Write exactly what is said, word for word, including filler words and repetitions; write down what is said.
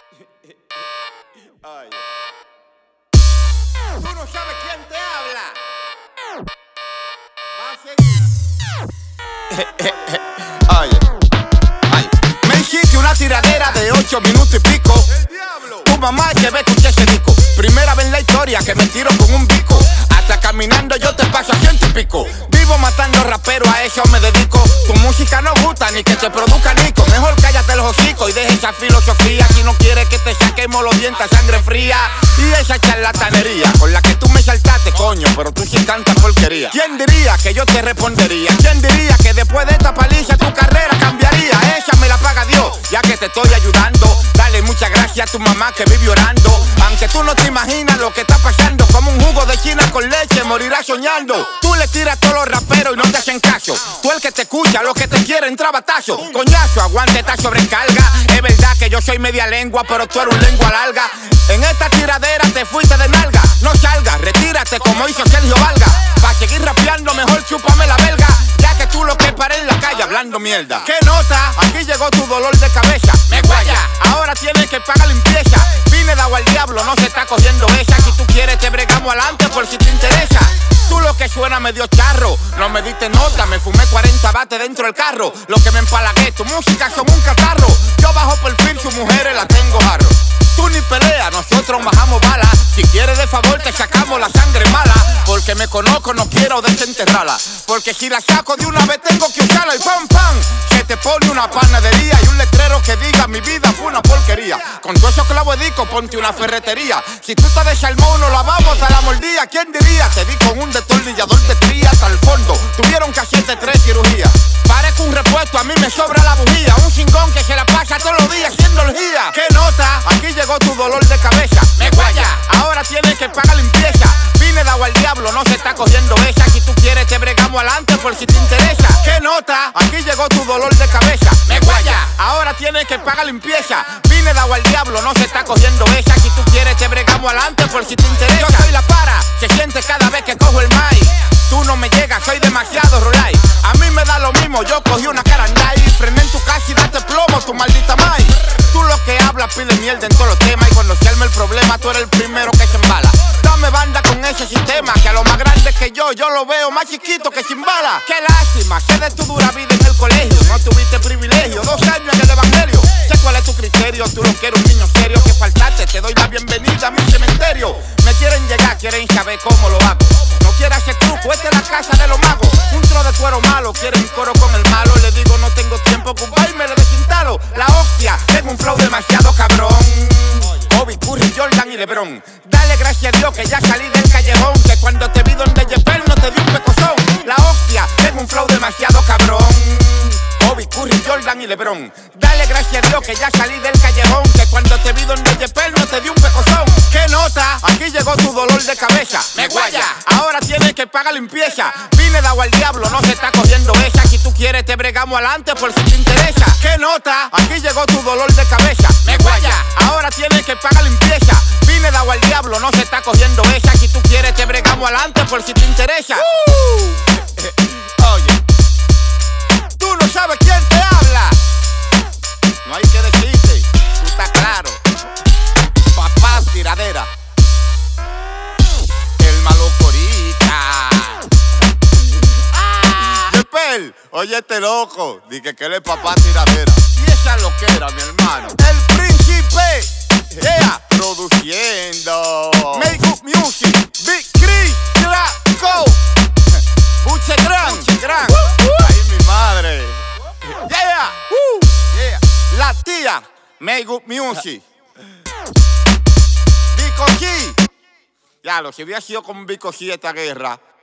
Oye. Tú no sabes quién te habla. Va a seguir. Oye. Ay. Me hiciste una tiradera de ocho minutos y pico. El diablo. Tu mamá que ve escuché ese disco. Primera vez en la historia que me tiro con un bico. Hasta caminando yo te paso a ciento y pico. Vivo matando raperos, a eso me dedico. Tu música no gusta ni que te produzca Nico. Mejor cállate los hocicos y deja esa filosofía. Si no quieres que te saquemos los dientes a sangre fría. Y esa charlatanería con la que tú me saltaste, coño, pero tú sí tanta porquería. ¿Quién diría que yo te respondería? ¿Quién diría que después de esta paliza tu carrera cambiaría? Esa me la paga Dios, ya que te estoy ayudando. Dale muchas gracias a tu mamá que vive orando. Aunque tú no te imaginas lo que está pasando. Como un jugo de China con leche, morirás soñando. Tú le tiras a todos los raperos y no te hacen caso. Tú el que te escucha, los que te quieren entra batazo. Coñazo, aguante esta sobrecarga. Es verdad que yo soy media lengua, pero tú eres un lengua larga. En esta tiradera te fuiste de nalga. No salgas, retírate como hizo Sergio Valga. Pa' seguir rapeando mejor chúpame la belga. Ya que tú lo que paré en la calle hablando mierda. ¿Qué nota? Aquí llegó tu dolor de cabeza. Me guaya, ahora tienes que pagar limpieza. Vine dado al diablo, no se está cogiendo esa. Si tú quieres te bregamos adelante por si te interesa. Tú lo que suena medio charro, no me diste nota, me fumé cuarenta bates dentro del carro. Lo que me empalagué, tu música son un catarro. Yo bajo perfil, sus mujeres la tengo jarro. Tú ni peleas, nosotros bajamos balas. Si quieres de favor te sacamos la sangre mala. Porque me conozco, no quiero desenterrarla. Porque si la saco de una vez tengo que usarla. Y pam pam, se te pone una panadería y un letrero que diga mi vida fue una porquería. Con todo esos clavos de disco ponte una ferretería. Si tú te desarmó no la vamos a la mordida. ¿Quién diría? Te di con un destornillador de tría hasta el fondo. Tuvieron que hacerte tres cirugías. Parezco un repuesto, a mí me sobra la bujía. Un chingón que se la pasa todos los días haciendo orgía. ¿Qué nota? Aquí llegó tu dolor de cabeza. Me guaya, ahora tienes que pagar limpieza. Vine dado al diablo, no se está cogiendo esa. Si tú quieres te bregamos adelante por si te interesa. ¿Qué nota? Aquí llegó tu dolor de cabeza. Me guaya, ahora tienes que pagar limpieza. Vine dado al diablo, no se está cogiendo esa. Si tú quieres te bregamos adelante por si te interesa. Yo soy la para, se siente cada vez que cojo el mic. Tú no me llegas, soy demasiado rolay. A mí me da lo mismo, yo cogí una carandai. Frené en tu casa y date plomo, tu maldita mai. Tú lo que hablas pide mierda en todos los temas. Y cuando se arma el problema, tú eres el primero que se embala. Dame banda con ese sistema, que a lo más grande que yo, yo lo veo más chiquito que sin bala. Qué lástima, sé de tu dura vida en el colegio. No tuviste privilegio, dos años en el evangelio. Sé cuál es tu criterio, tú lo quieres un niño serio. Que faltaste, te doy la bienvenida a mi cementerio. Me quieren llegar, quieren saber cómo lo hago. No quieras hacer truco, esta es la casa de los magos. Un tro de cuero malo, quieren un coro con el malo. Le digo no tengo tiempo, compadre, me le desinstalo. La hostia, tengo un flow demasiado cabrón. Kobe, Curry, Jordan y LeBron. Dale gracias a Dios que ya salí del callejón. Que cuando te vi donde Yepel no te di un pecozón. La hostia, tengo un flow demasiado cabrón. Kobe, Curry, Jordan y LeBron. Dale gracias a Dios que ya salí del callejón. Que cuando te vi donde Yepel no te di un pecozón. ¿Qué nota? Aquí llegó tu dolor de cabeza. Me guaya, ahora tienes que pagar limpieza. Vine dado al diablo, no se está cogiendo esa. Si tú quieres te bregamos adelante por si te interesa. ¿Qué nota? Aquí llegó tu dolor de cabeza. Me guaya, ahora tienes que pagar limpieza. Vine dado al diablo, no se está cogiendo esa. Si tú quieres te bregamos adelante por si te interesa. uh. Oye, tú no sabes quién te habla. No hay que decirte, tú estás claro. Papá tiradera. El malo corita. Yepel, oye este loco, dije que él es papá tiradera. Y esa loquera, mi hermano. El príncipe, yeah, produciendo. Make Good Music, Big Chris, Draco. Buche Gran, Buche Gran. Ahí mi madre. Yeah, uh, yeah. La tía, Make Good Music. Vico G. Ya lo, si hubiera sido con Vico G esta guerra.